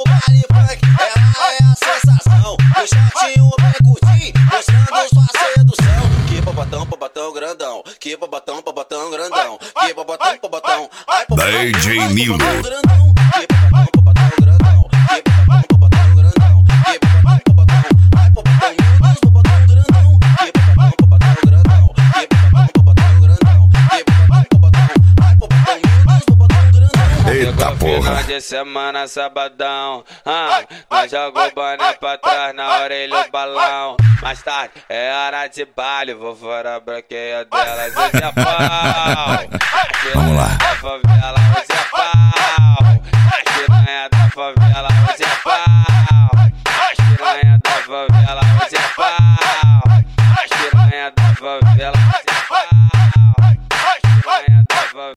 baile funk, ela é a sensação. No shortinho bem curtinho, mostrando sua sedução. Que popotão grandão, que popotão grandão, que popotão, ai DJ Milo. grandão, que popotão grandão, que popotão grandão, que popotão, ai popotão grandão, que popotão grandão, que popotão grandão, que popotão, ai popotão grandão. Eita porra. Final de semana, sabadão, nós joga o boné pra trás, na orelha o balão. Mais tarde é hora de baile, vou fora a branqueia delas, hoje é pau. Vamos lá. Da favela, hoje é pau. As piranha da favela, hoje é pau. As piranha da favela, hoje é pau. As piranha da favela, hoje é pau.